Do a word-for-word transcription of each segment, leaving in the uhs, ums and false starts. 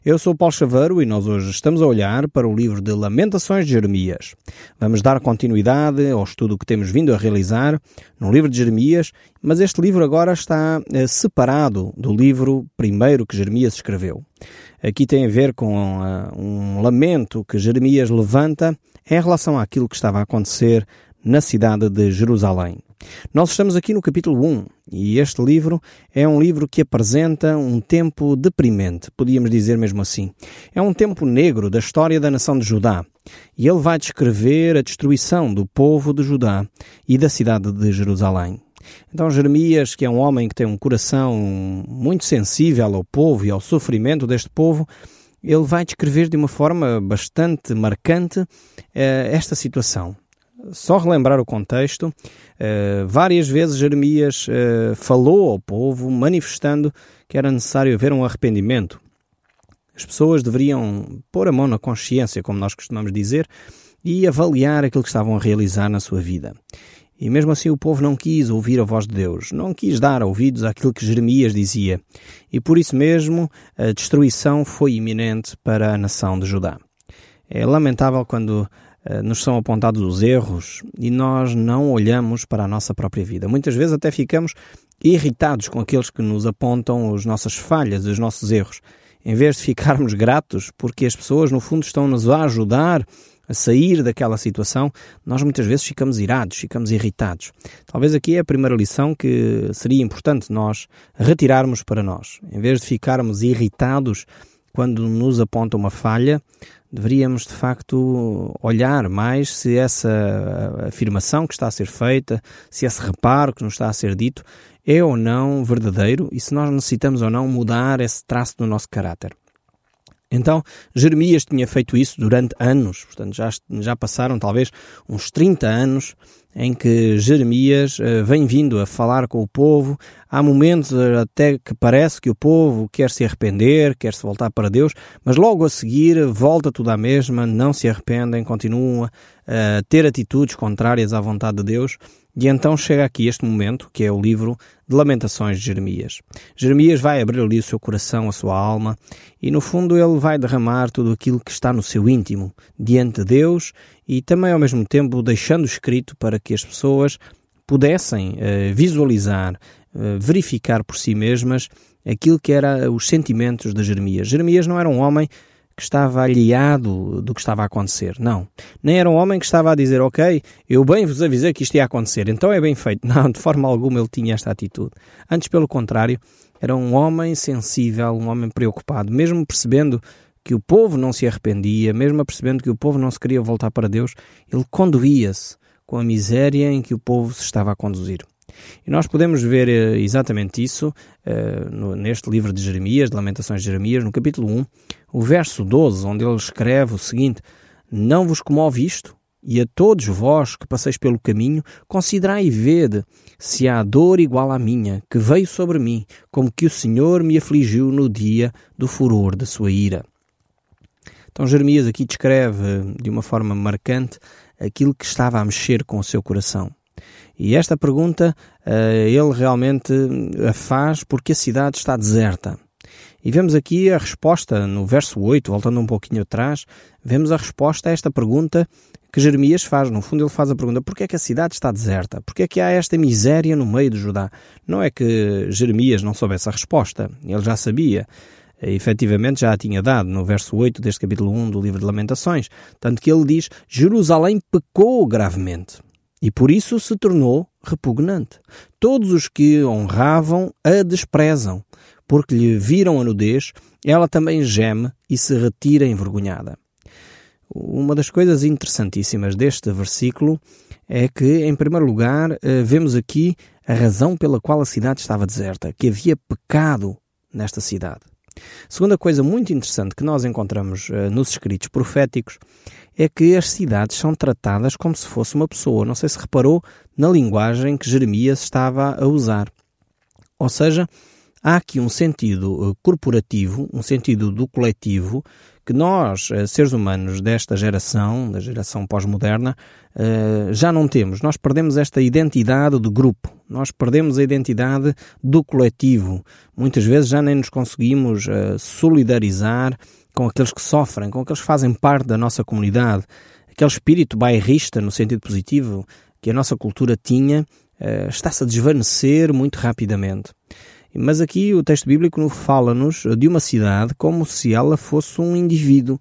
Eu sou o Paulo Chaveiro e nós hoje estamos a olhar para o livro de Lamentações de Jeremias. Vamos dar continuidade ao estudo que temos vindo a realizar no livro de Jeremias, mas este livro agora está eh, separado do livro primeiro que Jeremias escreveu. Aqui tem a ver com uh, um lamento que Jeremias levanta em relação àquilo que estava a acontecer na cidade de Jerusalém. Nós estamos aqui no capítulo um e este livro é um livro que apresenta um tempo deprimente, podíamos dizer mesmo assim. É um tempo negro da história da nação de Judá e ele vai descrever a destruição do povo de Judá e da cidade de Jerusalém. Então Jeremias, que é um homem que tem um coração muito sensível ao povo e ao sofrimento deste povo, ele vai descrever de uma forma bastante marcante eh, esta situação. Só relembrar o contexto, uh, várias vezes Jeremias uh, falou ao povo, manifestando que era necessário haver um arrependimento. As pessoas deveriam pôr a mão na consciência, como nós costumamos dizer, e avaliar aquilo que estavam a realizar na sua vida. E mesmo assim o povo não quis ouvir a voz de Deus, não quis dar ouvidos àquilo que Jeremias dizia. E por isso mesmo a destruição foi iminente para a nação de Judá. É lamentável quando nos são apontados os erros e nós não olhamos para a nossa própria vida. Muitas vezes até ficamos irritados com aqueles que nos apontam as nossas falhas, os nossos erros, em vez de ficarmos gratos porque as pessoas no fundo estão-nos a ajudar a sair daquela situação. Nós muitas vezes ficamos irados, ficamos irritados. Talvez aqui é a primeira lição que seria importante nós retirarmos para nós. Em vez de ficarmos irritados quando nos aponta uma falha, deveríamos, de facto, olhar mais se essa afirmação que está a ser feita, se esse reparo que nos está a ser dito, é ou não verdadeiro e se nós necessitamos ou não mudar esse traço do nosso caráter. Então, Jeremias tinha feito isso durante anos, portanto, já, já passaram talvez uns trinta anos em que Jeremias uh, vem vindo a falar com o povo. Há momentos uh, até que parece que o povo quer se arrepender, quer se voltar para Deus, mas logo a seguir volta tudo à mesma, não se arrependem, continuam a ter atitudes contrárias à vontade de Deus. E então chega aqui este momento, que é o livro de Lamentações de Jeremias. Jeremias vai abrir ali o seu coração, a sua alma, e no fundo ele vai derramar tudo aquilo que está no seu íntimo, diante de Deus, e também ao mesmo tempo deixando escrito para que as pessoas pudessem uh, visualizar, uh, verificar por si mesmas aquilo que eram os sentimentos de Jeremias. Jeremias não era um homem que estava alheado do que estava a acontecer, não. Nem era um homem que estava a dizer, ok, eu bem vos avisei que isto ia acontecer, então é bem feito. Não, de forma alguma ele tinha esta atitude. Antes, pelo contrário, era um homem sensível, um homem preocupado, mesmo percebendo que o povo não se arrependia, mesmo percebendo que o povo não se queria voltar para Deus, ele conduía-se com a miséria em que o povo se estava a conduzir. E nós podemos ver uh, exatamente isso uh, no, neste livro de Jeremias, de Lamentações de Jeremias, no capítulo um, o verso doze, onde ele escreve o seguinte: não vos comove isto? E a todos vós que passeis pelo caminho, considerai e vede se há dor igual à minha, que veio sobre mim, como que o Senhor me afligiu no dia do furor da sua ira. Então Jeremias aqui descreve de uma forma marcante aquilo que estava a mexer com o seu coração. E esta pergunta uh, ele realmente a faz porque a cidade está deserta. E vemos aqui a resposta no verso oito, voltando um pouquinho atrás, vemos a resposta a esta pergunta que Jeremias faz. No fundo ele faz a pergunta: porquê é que a cidade está deserta? Porquê é que há esta miséria no meio de Judá? Não é que Jeremias não soubesse a resposta, ele já sabia. E, efetivamente já a tinha dado no verso oito deste capítulo um do livro de Lamentações. Tanto que ele diz: Jerusalém pecou gravemente e por isso se tornou repugnante. Todos os que honravam a desprezam, porque lhe viram a nudez, ela também geme e se retira envergonhada. Uma das coisas interessantíssimas deste versículo é que, em primeiro lugar, vemos aqui a razão pela qual a cidade estava deserta, que havia pecado nesta cidade. Segunda coisa muito interessante que nós encontramos uh, nos escritos proféticos é que as cidades são tratadas como se fosse uma pessoa. Não sei se reparou na linguagem que Jeremias estava a usar. Ou seja, há aqui um sentido corporativo, um sentido do coletivo, que nós, seres humanos desta geração, da geração pós-moderna, já não temos. Nós perdemos esta identidade do grupo, nós perdemos a identidade do coletivo. Muitas vezes já nem nos conseguimos solidarizar com aqueles que sofrem, com aqueles que fazem parte da nossa comunidade. Aquele espírito bairrista, no sentido positivo, que a nossa cultura tinha, está-se a desvanecer muito rapidamente. Mas aqui o texto bíblico fala-nos de uma cidade como se ela fosse um indivíduo.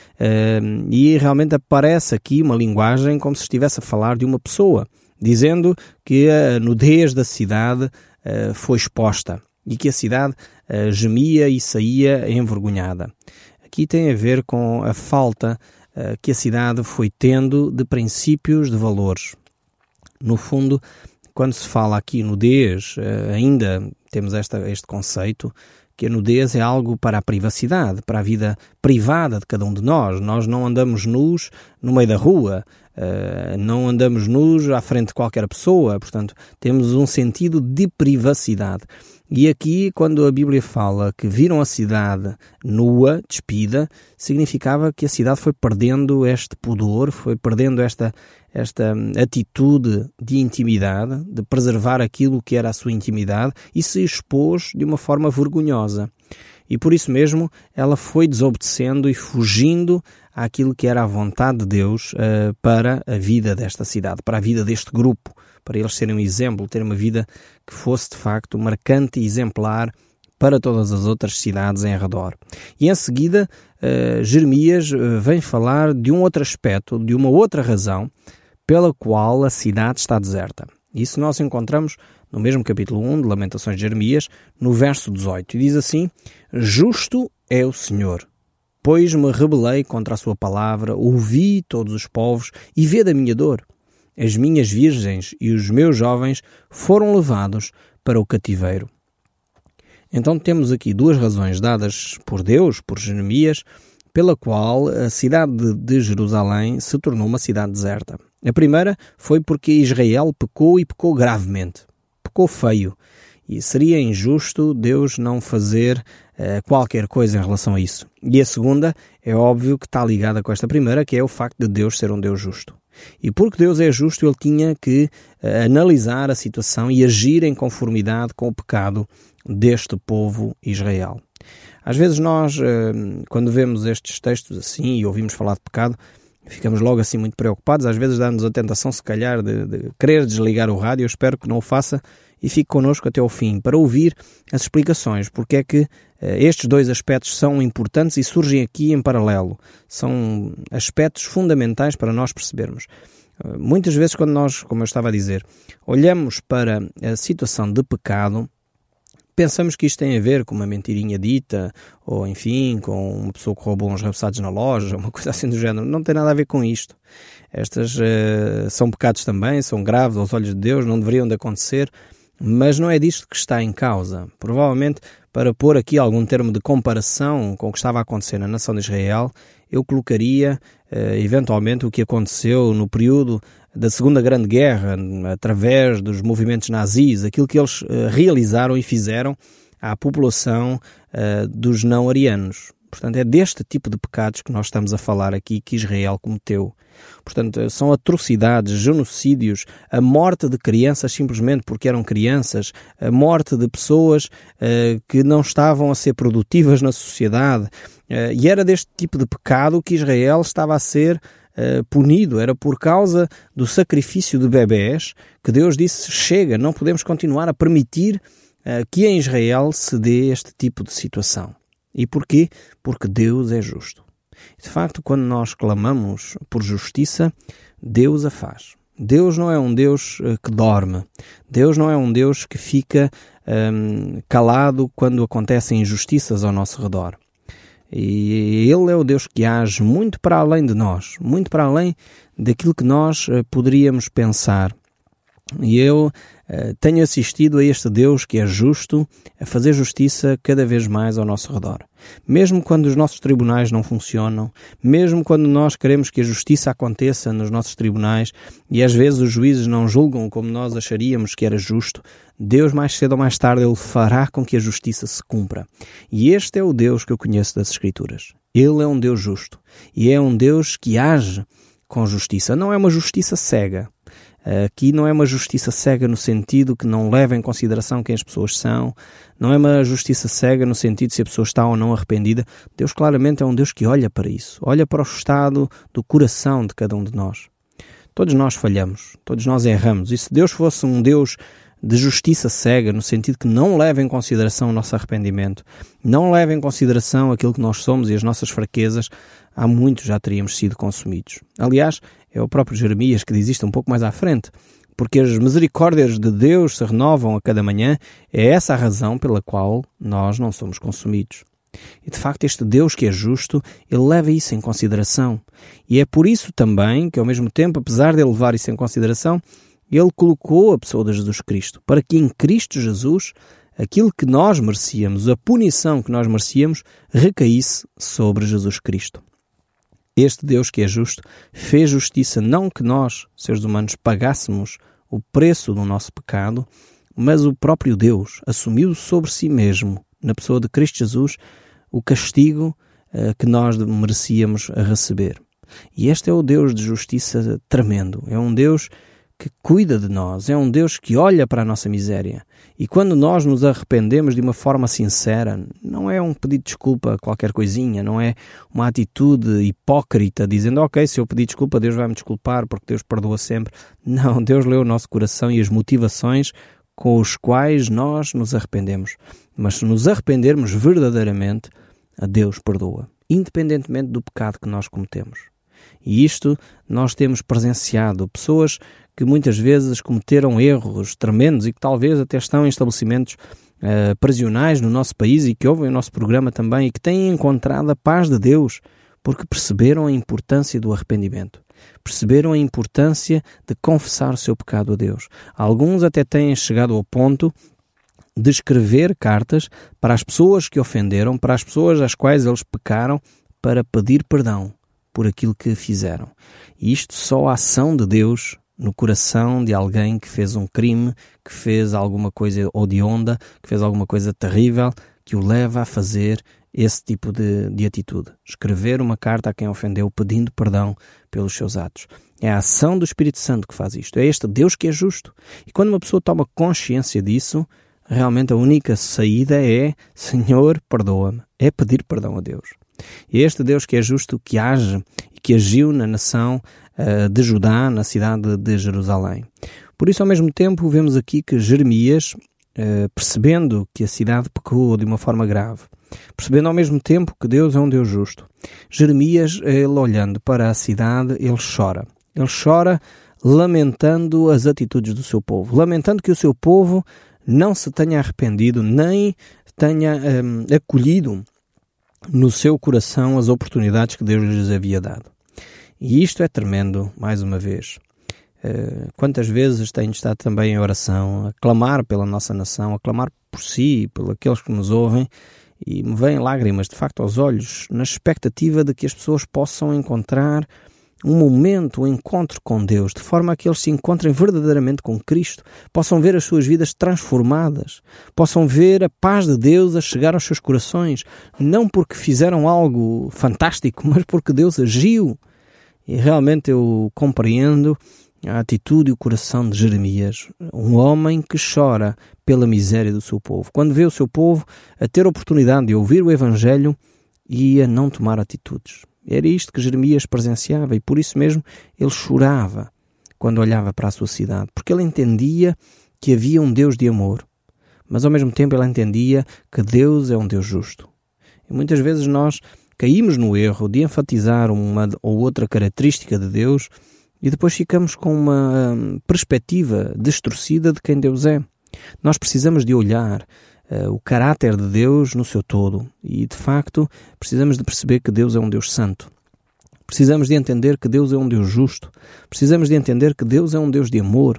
Uh, e realmente aparece aqui uma linguagem como se estivesse a falar de uma pessoa, dizendo que a nudez da cidade uh, foi exposta e que a cidade uh, gemia e saía envergonhada. Aqui tem a ver com a falta uh, que a cidade foi tendo de princípios, de valores. No fundo, quando se fala aqui nudez, uh, ainda temos esta, este conceito que a nudez é algo para a privacidade, para a vida privada de cada um de nós. Nós não andamos nus no meio da rua, uh, não andamos nus à frente de qualquer pessoa, portanto, temos um sentido de privacidade. E aqui, quando a Bíblia fala que viram a cidade nua, despida, significava que a cidade foi perdendo este pudor, foi perdendo esta, esta atitude de intimidade, de preservar aquilo que era a sua intimidade, e se expôs de uma forma vergonhosa. E por isso mesmo ela foi desobedecendo e fugindo àquilo que era a vontade de Deus uh, para a vida desta cidade, para a vida deste grupo, para eles serem um exemplo, terem uma vida que fosse de facto marcante e exemplar para todas as outras cidades em redor. E em seguida, uh, Jeremias uh, vem falar de um outro aspecto, de uma outra razão pela qual a cidade está deserta. Isso nós encontramos no mesmo capítulo um de Lamentações de Jeremias, no verso dezoito. E diz assim: Justo é o Senhor, pois me rebelei contra a sua palavra, ouvi todos os povos e vê da minha dor. As minhas virgens e os meus jovens foram levados para o cativeiro. Então temos aqui duas razões dadas por Deus, por Jeremias, pela qual a cidade de Jerusalém se tornou uma cidade deserta. A primeira foi porque Israel pecou e pecou gravemente. Pecou feio. E seria injusto Deus não fazer uh, qualquer coisa em relação a isso. E a segunda é óbvio que está ligada com esta primeira, que é o facto de Deus ser um Deus justo. E porque Deus é justo, ele tinha que uh, analisar a situação e agir em conformidade com o pecado deste povo Israel. Às vezes nós, uh, quando vemos estes textos assim e ouvimos falar de pecado, ficamos logo assim muito preocupados. Às vezes dá-nos a tentação, se calhar, de, de querer desligar o rádio. Eu espero que não o faça e fique connosco até ao fim para ouvir as explicações, porque é que uh, estes dois aspectos são importantes e surgem aqui em paralelo. São aspectos fundamentais para nós percebermos. Uh, muitas vezes quando nós, como eu estava a dizer, olhamos para a situação de pecado, pensamos que isto tem a ver com uma mentirinha dita, ou enfim, com uma pessoa que roubou uns repassados na loja, uma coisa assim do género. Não tem nada a ver com isto. Estas uh, são pecados também, são graves aos olhos de Deus, não deveriam de acontecer, mas não é disto que está em causa. Provavelmente, para pôr aqui algum termo de comparação com o que estava a acontecer na nação de Israel, eu colocaria, uh, eventualmente, o que aconteceu no período da Segunda Grande Guerra, através dos movimentos nazis, aquilo que eles uh, realizaram e fizeram à população uh, dos não-arianos. Portanto, é deste tipo de pecados que nós estamos a falar aqui que Israel cometeu. Portanto, são atrocidades, genocídios, a morte de crianças simplesmente porque eram crianças, a morte de pessoas uh, que não estavam a ser produtivas na sociedade. Uh, e era deste tipo de pecado que Israel estava a ser uh, punido. Era por causa do sacrifício de bebés que Deus disse: chega, não podemos continuar a permitir uh, que em Israel se dê este tipo de situação. E porquê? Porque Deus é justo. De facto, quando nós clamamos por justiça, Deus a faz. Deus não é um Deus uh, que dorme. Deus não é um Deus que fica um, calado quando acontecem injustiças ao nosso redor. E Ele é o Deus que age muito para além de nós, muito para além daquilo que nós uh, poderíamos pensar. E eu uh, tenho assistido a este Deus que é justo a fazer justiça cada vez mais ao nosso redor. Mesmo quando os nossos tribunais não funcionam, mesmo quando nós queremos que a justiça aconteça nos nossos tribunais e às vezes os juízes não julgam como nós acharíamos que era justo, Deus mais cedo ou mais tarde Ele fará com que a justiça se cumpra. E este é o Deus que eu conheço das Escrituras. Ele é um Deus justo e é um Deus que age com justiça. Não é uma justiça cega. Aqui não é uma justiça cega no sentido que não leva em consideração quem as pessoas são. Não é uma justiça cega no sentido se a pessoa está ou não arrependida. Deus claramente é um Deus que olha para isso. Olha para o estado do coração de cada um de nós. Todos nós falhamos. Todos nós erramos. E se Deus fosse um Deus de justiça cega, no sentido que não leva em consideração o nosso arrependimento, não leva em consideração aquilo que nós somos e as nossas fraquezas, há muito já teríamos sido consumidos. Aliás, é o próprio Jeremias que diz isto um pouco mais à frente, porque as misericórdias de Deus se renovam a cada manhã, é essa a razão pela qual nós não somos consumidos. E de facto este Deus que é justo, Ele leva isso em consideração. E é por isso também que ao mesmo tempo, apesar de Ele levar isso em consideração, Ele colocou a pessoa de Jesus Cristo, para que em Cristo Jesus, aquilo que nós merecíamos, a punição que nós merecíamos, recaísse sobre Jesus Cristo. Este Deus que é justo fez justiça não que nós, seres humanos, pagássemos o preço do nosso pecado, mas o próprio Deus assumiu sobre si mesmo, na pessoa de Cristo Jesus, o castigo uh, que nós merecíamos receber. E este é o Deus de justiça tremendo. É um Deus que cuida de nós, é um Deus que olha para a nossa miséria. E quando nós nos arrependemos de uma forma sincera, não é um pedido de desculpa a qualquer coisinha, não é uma atitude hipócrita, dizendo, ok, se eu pedir desculpa, Deus vai me desculpar, porque Deus perdoa sempre. Não, Deus lê o nosso coração e as motivações com os quais nós nos arrependemos. Mas se nos arrependermos verdadeiramente, a Deus perdoa, independentemente do pecado que nós cometemos. E isto nós temos presenciado, pessoas que muitas vezes cometeram erros tremendos e que talvez até estão em estabelecimentos uh, prisionais no nosso país e que ouvem o nosso programa também e que têm encontrado a paz de Deus porque perceberam a importância do arrependimento. Perceberam a importância de confessar o seu pecado a Deus. Alguns até têm chegado ao ponto de escrever cartas para as pessoas que ofenderam, para as pessoas às quais eles pecaram, para pedir perdão por aquilo que fizeram. E isto só a ação de Deus no coração de alguém que fez um crime, que fez alguma coisa odionda, que fez alguma coisa terrível, que o leva a fazer esse tipo de, de atitude. Escrever uma carta a quem ofendeu pedindo perdão pelos seus atos. É a ação do Espírito Santo que faz isto. É este Deus que é justo. E quando uma pessoa toma consciência disso, realmente a única saída é Senhor, perdoa-me. É pedir perdão a Deus. E este Deus que é justo, que age e que agiu na nação uh, de Judá, na cidade de Jerusalém. Por isso, ao mesmo tempo, vemos aqui que Jeremias, uh, percebendo que a cidade pecou de uma forma grave, percebendo ao mesmo tempo que Deus é um Deus justo, Jeremias, ele olhando para a cidade, ele chora. Ele chora lamentando as atitudes do seu povo, lamentando que o seu povo não se tenha arrependido, nem tenha um, acolhido no seu coração as oportunidades que Deus lhes havia dado. E isto é tremendo, mais uma vez. Uh, quantas vezes tenho estado também em oração, a clamar pela nossa nação, a clamar por si, por aqueles que nos ouvem, e me vêm lágrimas, de facto, aos olhos, na expectativa de que as pessoas possam encontrar um momento, um encontro com Deus, de forma a que eles se encontrem verdadeiramente com Cristo, possam ver as suas vidas transformadas, possam ver a paz de Deus a chegar aos seus corações, não porque fizeram algo fantástico, mas porque Deus agiu. E realmente eu compreendo a atitude e o coração de Jeremias, um homem que chora pela miséria do seu povo, quando vê o seu povo a ter a oportunidade de ouvir o Evangelho e a não tomar atitudes. Era isto que Jeremias presenciava e por isso mesmo ele chorava quando olhava para a sua cidade, porque ele entendia que havia um Deus de amor, mas ao mesmo tempo ele entendia que Deus é um Deus justo. E muitas vezes nós caímos no erro de enfatizar uma ou outra característica de Deus e depois ficamos com uma perspectiva distorcida de quem Deus é. Nós precisamos de olhar Uh, o caráter de Deus no seu todo e, de facto, precisamos de perceber que Deus é um Deus santo. Precisamos de entender que Deus é um Deus justo. Precisamos de entender que Deus é um Deus de amor.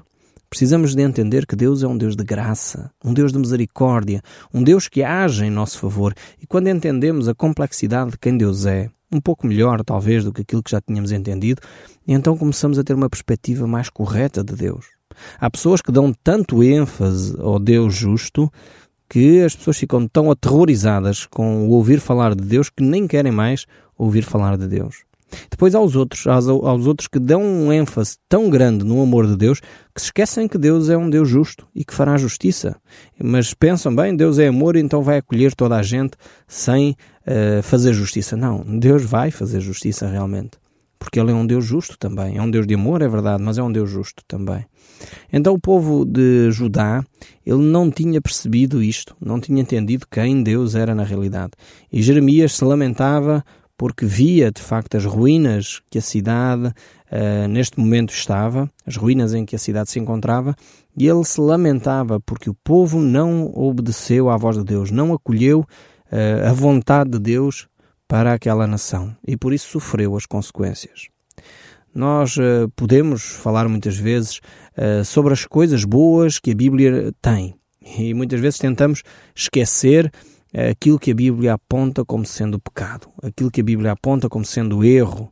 Precisamos de entender que Deus é um Deus de graça, um Deus de misericórdia, um Deus que age em nosso favor. E quando entendemos a complexidade de quem Deus é, um pouco melhor talvez do que aquilo que já tínhamos entendido, então começamos a ter uma perspectiva mais correta de Deus. Há pessoas que dão tanto ênfase ao Deus justo que as pessoas ficam tão aterrorizadas com o ouvir falar de Deus que nem querem mais ouvir falar de Deus. Depois há os outros, aos, aos outros que dão um ênfase tão grande no amor de Deus que se esquecem que Deus é um Deus justo e que fará justiça. Mas pensam, bem, Deus é amor, então vai acolher toda a gente sem uh, fazer justiça. Não, Deus vai fazer justiça realmente. Porque Ele é um Deus justo também. É um Deus de amor, é verdade, mas é um Deus justo também. Então o povo de Judá, ele não tinha percebido isto, não tinha entendido quem Deus era na realidade. E Jeremias se lamentava porque via, de facto, as ruínas que a cidade uh, neste momento estava, as ruínas em que a cidade se encontrava, e ele se lamentava porque o povo não obedeceu à voz de Deus, não acolheu uh, a vontade de Deus para aquela nação, e por isso sofreu as consequências. Nós uh, podemos falar muitas vezes uh, sobre as coisas boas que a Bíblia tem, e muitas vezes tentamos esquecer aquilo que a Bíblia aponta como sendo pecado, aquilo que a Bíblia aponta como sendo erro.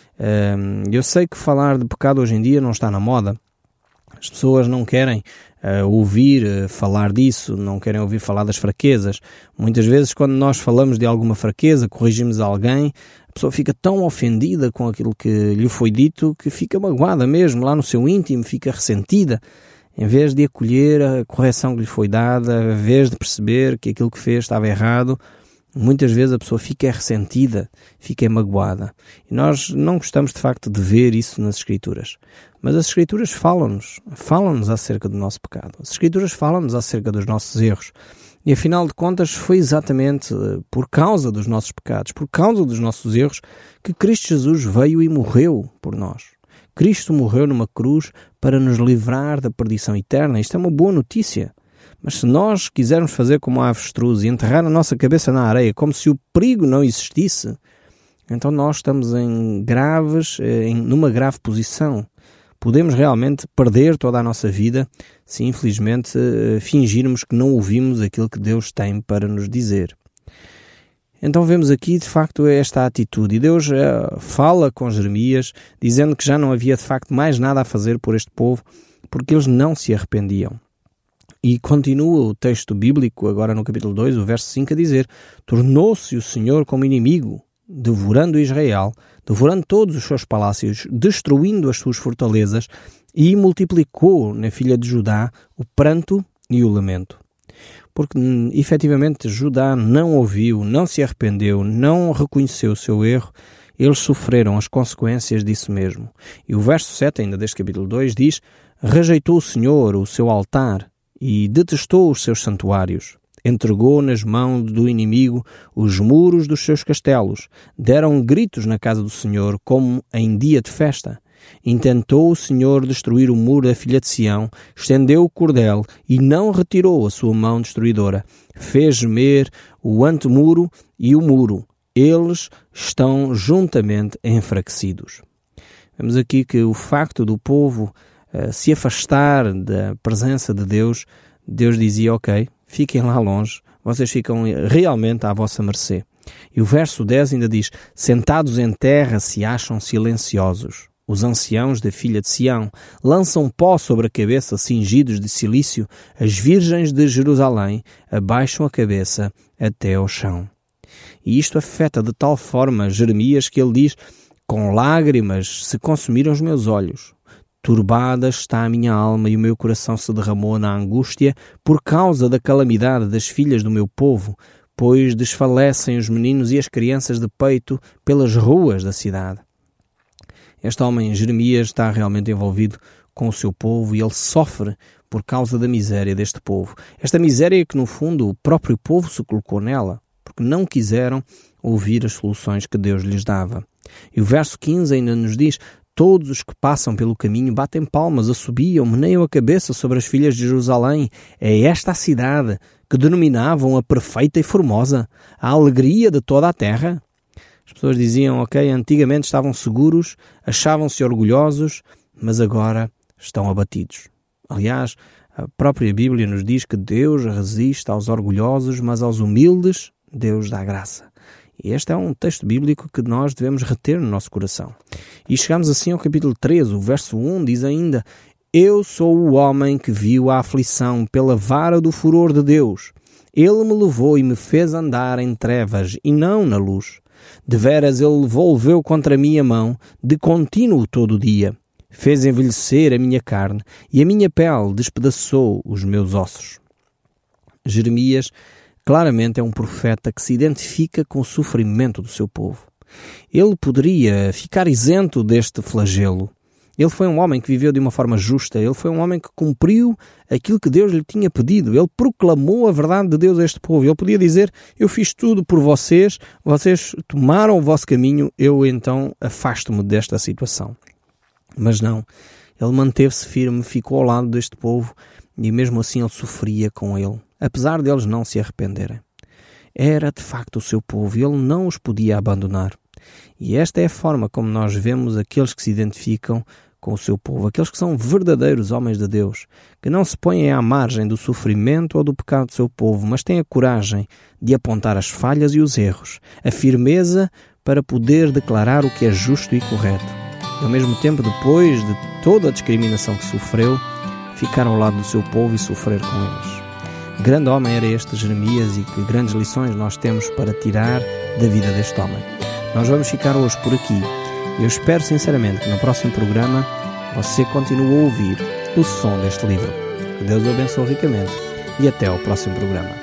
Eu sei que falar de pecado hoje em dia não está na moda. As pessoas não querem uh, ouvir uh, falar disso, não querem ouvir falar das fraquezas. Muitas vezes, quando nós falamos de alguma fraqueza, corrigimos alguém, a pessoa fica tão ofendida com aquilo que lhe foi dito que fica magoada mesmo, lá no seu íntimo, fica ressentida. Em vez de acolher a correção que lhe foi dada, em vez de perceber que aquilo que fez estava errado, muitas vezes a pessoa fica ressentida, fica magoada. E nós não gostamos de facto de ver isso nas Escrituras. Mas as Escrituras falam-nos, falam-nos acerca do nosso pecado. As Escrituras falam-nos acerca dos nossos erros. E afinal de contas foi exatamente por causa dos nossos pecados, por causa dos nossos erros, que Cristo Jesus veio e morreu por nós. Cristo morreu numa cruz para nos livrar da perdição eterna. Isto é uma boa notícia. Mas se nós quisermos fazer como a avestruz e enterrar a nossa cabeça na areia, como se o perigo não existisse, então nós estamos em graves, em, numa grave posição. Podemos realmente perder toda a nossa vida se infelizmente fingirmos que não ouvimos aquilo que Deus tem para nos dizer. Então vemos aqui, de facto, esta atitude. E Deus uh, fala com Jeremias, dizendo que já não havia, de facto, mais nada a fazer por este povo, porque eles não se arrependiam. E continua o texto bíblico, agora no capítulo dois, o verso cinco, a dizer: tornou-se o Senhor como inimigo, devorando Israel, devorando todos os seus palácios, destruindo as suas fortalezas, e multiplicou na filha de Judá o pranto e o lamento. Porque, efetivamente, Judá não ouviu, não se arrependeu, não reconheceu o seu erro, eles sofreram as consequências disso mesmo. E o verso sete, ainda deste capítulo dois, diz: rejeitou o Senhor o seu altar e detestou os seus santuários. Entregou nas mãos do inimigo os muros dos seus castelos. Deram gritos na casa do Senhor, como em dia de festa. Intentou o Senhor destruir o muro da filha de Sião, estendeu o cordel e não retirou a sua mão destruidora. Fez gemer o antemuro e o muro. Eles estão juntamente enfraquecidos. Vemos aqui que o facto do povo uh, se afastar da presença de Deus, Deus dizia: ok, fiquem lá longe, vocês ficam realmente à vossa mercê. E o verso dez ainda diz: sentados em terra se acham silenciosos. Os anciãos da filha de Sião lançam pó sobre a cabeça, cingidos de cilício. As virgens de Jerusalém abaixam a cabeça até ao chão. E isto afeta de tal forma Jeremias que ele diz: com lágrimas se consumiram os meus olhos. Turbada está a minha alma e o meu coração se derramou na angústia por causa da calamidade das filhas do meu povo, pois desfalecem os meninos e as crianças de peito pelas ruas da cidade. Este homem, Jeremias, está realmente envolvido com o seu povo e ele sofre por causa da miséria deste povo. Esta miséria que, no fundo, o próprio povo se colocou nela, porque não quiseram ouvir as soluções que Deus lhes dava. E o verso quinze ainda nos diz: todos os que passam pelo caminho batem palmas, assobiam, meneiam a cabeça sobre as filhas de Jerusalém. É esta a cidade que denominavam a perfeita e formosa, a alegria de toda a terra. As pessoas diziam: ok, antigamente estavam seguros, achavam-se orgulhosos, mas agora estão abatidos. Aliás, a própria Bíblia nos diz que Deus resiste aos orgulhosos, mas aos humildes Deus dá graça. E este é um texto bíblico que nós devemos reter no nosso coração. E chegamos assim ao capítulo treze, o verso um diz ainda: Eu sou o homem que viu a aflição pela vara do furor de Deus. Ele me levou e me fez andar em trevas e não na luz. Deveras ele volveu contra mim a mão, de contínuo todo o dia. Fez envelhecer a minha carne e a minha pele despedaçou os meus ossos. Jeremias claramente é um profeta que se identifica com o sofrimento do seu povo. Ele poderia ficar isento deste flagelo. Ele foi um homem que viveu de uma forma justa. Ele foi um homem que cumpriu aquilo que Deus lhe tinha pedido. Ele proclamou a verdade de Deus a este povo. Ele podia dizer: eu fiz tudo por vocês, vocês tomaram o vosso caminho, eu então afasto-me desta situação. Mas não. Ele manteve-se firme, ficou ao lado deste povo e mesmo assim ele sofria com ele, apesar deles não se arrependerem. Era de facto o seu povo e ele não os podia abandonar. E esta é a forma como nós vemos aqueles que se identificam com o seu povo, aqueles que são verdadeiros homens de Deus, que não se põem à margem do sofrimento ou do pecado do seu povo, mas têm a coragem de apontar as falhas e os erros, a firmeza para poder declarar o que é justo e correto. E ao mesmo tempo, depois de toda a discriminação que sofreu, ficar ao lado do seu povo e sofrer com eles. Grande homem era este Jeremias, e que grandes lições nós temos para tirar da vida deste homem. Nós vamos ficar hoje por aqui. Eu espero sinceramente que no próximo programa você continue a ouvir o som deste livro. Que Deus o abençoe ricamente e até ao próximo programa.